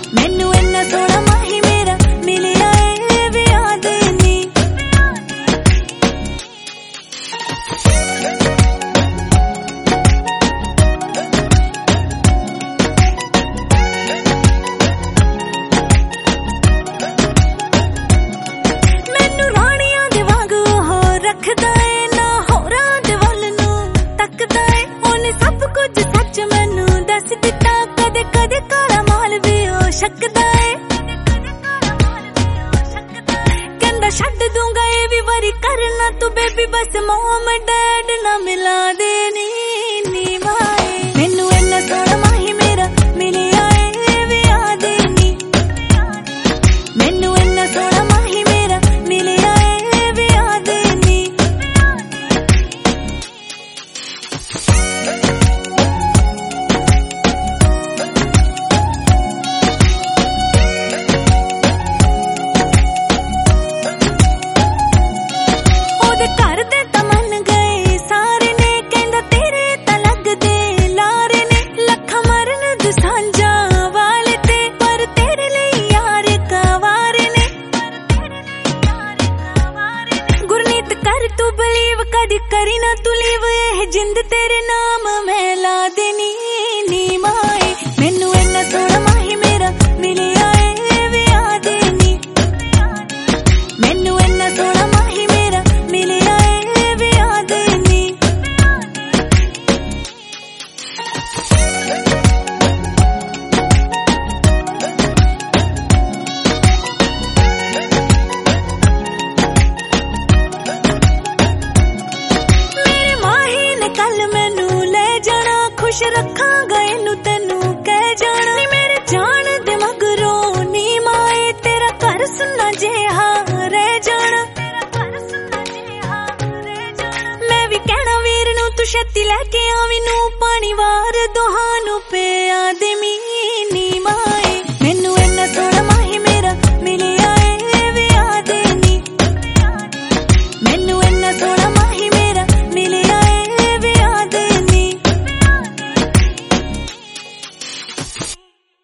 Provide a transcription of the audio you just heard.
मैनू इन्ना सोहना माही मेरा मिलिया ए वे याद नी। मैनू राणियां दे वांगू हो रखदा ए ना होरां दे वल नू तकदा ए ओने सब कुछ सच मैनू दस दिता कदे कदे काला माल भी ओ शकदा ए कहंदा छड्ड दूंगा ए भी वारी करना तू बेबी बस मॉम डैड ना मिला